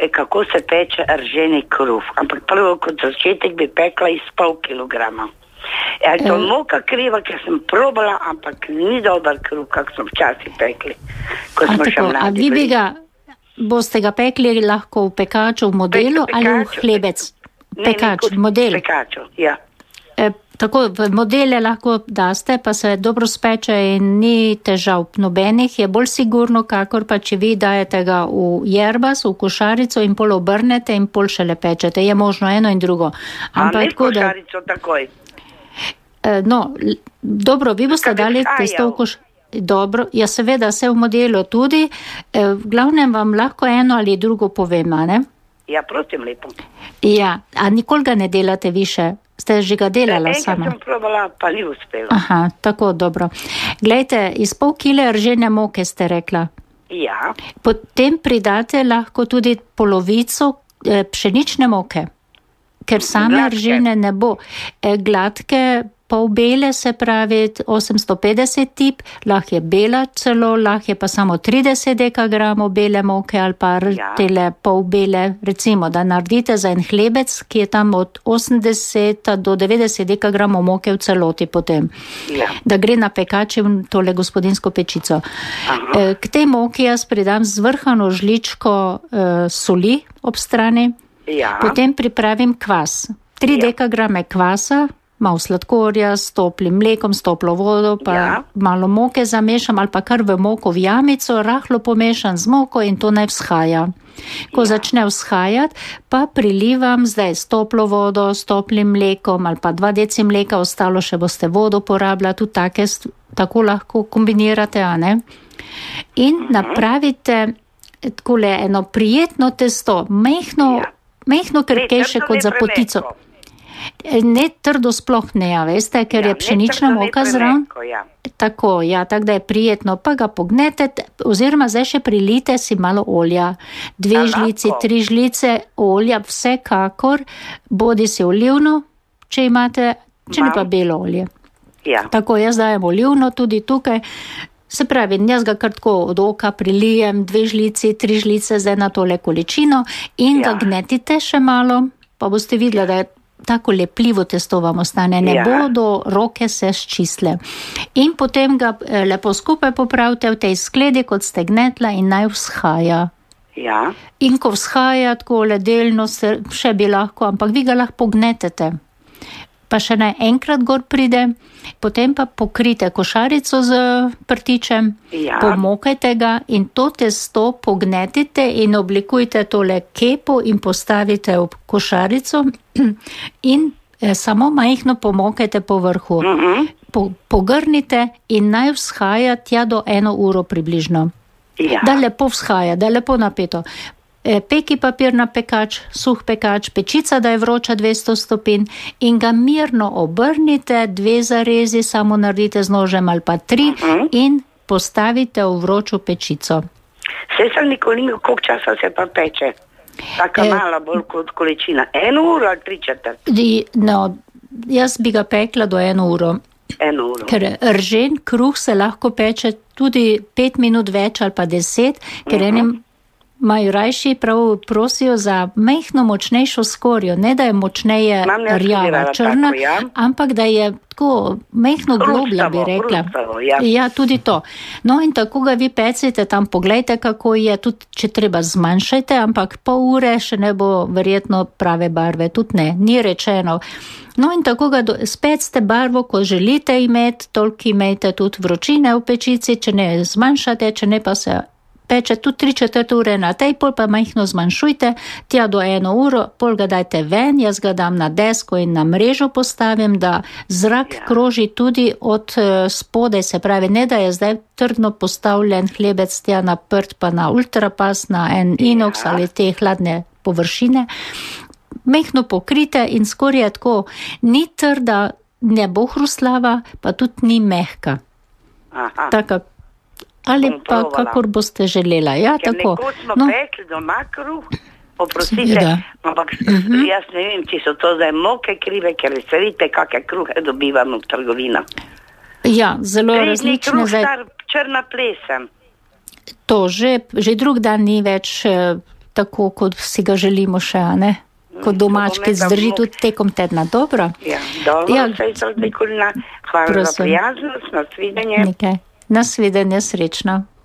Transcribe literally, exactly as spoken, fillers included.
kako se peče rženi kruh. Ampak prvo kot začetek bi pekla iz pol kilograma. Je to e... moka kriva, ker sem probala, ampak ni dober kruh, kak smo včasih pekli, ko smo še mladi. A vi bi ga, boste ga pekli lahko v pekaču, v modelu Pe, pekaču, ali v hlebec? Pekač, ne, model. Pekaču, ja. E, tako, v modele lahko daste, pa se dobro speče in ni težav nobenih, je bolj sigurno, kakor pa če vi dajete ga v jerbas, v košarico in pol obrnete in pol šele pečete. Je možno eno in drugo. Ampak, a ne košarico da... takoj? E, no, dobro, vi boste dali testo v košarico. Dobro, ja seveda se v modelu tudi. E, v glavnem vam lahko eno ali drugo povem, a ne? Ja, prosim lepo. Ja, a nikoli ga ne delate više? Ste že ga delala e, sama? Enkrat sem probala, pa ni uspela. Aha, tako, dobro. Glejte, iz pol kile ržene moke ste rekla. Ja. Potem pridate lahko tudi polovico eh, pšenične moke, ker same gladke. Ržene ne bo. Eh, gladke, pol bele, se pravi osemsto petdeset tip, lahko je bela celo, lahko je pa samo trideset dekagramov bele moke ali pa ja. Tele pol bele, recimo, da naredite za en hlebec, ki je tam od osemdeset do devetdeset dekagramov moke v celoti potem. Ja. Da gre na pekači v tole gospodinsko pečico. Aha. K tej moki jaz pridam zvrhano žličko uh, soli ob strani, ja. Potem pripravim kvas. tri ja. Dekagrame kvasa, malo sladkorja, s toplim mlekom, s toplo vodo, pa ja. Malo moke zamešam ali pa kar v moko v jamico, rahlo pomešam z moko in to naj vzhaja. Ko ja. Začne vzhajati, pa prilivam zdaj s toplo vodo, s toplim mlekom ali pa dva deci mleka, ostalo še boste vodo porabljati, tudi take, tako lahko kombinirate, a ne? In uh-huh. napravite takole eno prijetno testo, mehno, ja. Mehno krkejše kot za potico. Ne trdo sploh ne, ja, veste, ker ja, je pšenična moka zraven. Ja. Tako, ja, tako da je prijetno, pa ga pognete, oziroma zdaj še prilite si malo olja. Dve A žlici, lahko. Tri žlice olja, vsekakor, bodi si olivno, če imate, če Mam. Ne pa belo olje. Ja. Tako, jaz dajem olivno tudi tukaj. Se pravi, jaz ga kar tako od oka prilijem, dve žlici, tri žlice zdaj na tole količino in ja. Ga gnetite še malo, pa boste videli, da je tako lepljivo testo vam ostane, ne ja. Bodo roke se ščistle. In potem ga lepo skupaj popravite v tej skledi, kot ste gnetla in naj vzhaja. Ja. In ko vzhaja, tako ledelno se še bi lahko, ampak vi ga lahko gnetete. Pa še naj enkrat gor pride, potem pa pokrite košarico z prtičem, ja. Pomokajte ga in to testo pognetite in oblikujte tole kepo in postavite v košarico in eh, samo majhno pomokajte po vrhu. Uh-huh. Po, pogrnite in naj vzhaja tja do eno uro približno. Ja. Da lepo vzhaja, da lepo napeto. Peki papir na pekač, suh pekač, pečica, da je vroča dvesto stopinj in ga mirno obrnite, dve zarezi samo naredite z nožem ali pa tri uh-huh. in postavite v vročo pečico. Saj sem nikoli, koliko časa se pa peče? Taka e, mala bolj kot količina. Eno uro ali tri četrt? No, jaz bi ga pekla do eno uro. Eno uro. Ker ržen kruh se lahko peče tudi pet minut več ali pa deset, ker uh-huh. enim Maju rajši prav prosijo za mehno močnejšo skorjo, ne da je močneje rjava, črna, tako, ja. Ampak da je tako mehno globlja, bi rekla. Hrustavo, ja. Ja, tudi to. No in tako ga vi pecite, tam poglejte, kako je, tudi če treba zmanjšajte, ampak pol ure še ne bo verjetno prave barve, tudi ne, ni rečeno. No in tako ga do, specite barvo, ko želite imeti, toliko imejte tudi vročine v pečici, če ne zmanjšate, če ne pa se peče tudi tri četrt ure na tej, pol pa majhno zmanjšujte, tja do eno uro, pol ga dajte ven, jaz ga dam na desko in na mrežo postavim, da zrak ja. Kroži tudi od uh, spodaj, se pravi, ne da je zdaj trdno postavljen hlebec tja naprt pa na ultrapas, na en inox ja. Ali te hladne površine. Mehno pokrite in skoraj tako, ni trda, ne bo hrustlava, pa tudi ni mehka. Aha. Tako ali pa kakor boste želela. Ja, ker tako. Nekoč smo no. pekli doma kruh, oprostite, ampak uh-huh. jaz ne vem, če so to zdaj moke krive, ker se vidite, kakve kruhe dobivamo v trgovinah. Ja, zelo različne. Kruh star črna plesen. To že, že drug dan ni več tako, kot si ga želimo še, a ne? Kot domački zdrži tudi tekom tedna. Dobro? Ja, dobro, Ja. sestra Nikolina. Hvala za Prosim. prijaznost, na svidenje. Nekaj. Nasvidenje, srečno.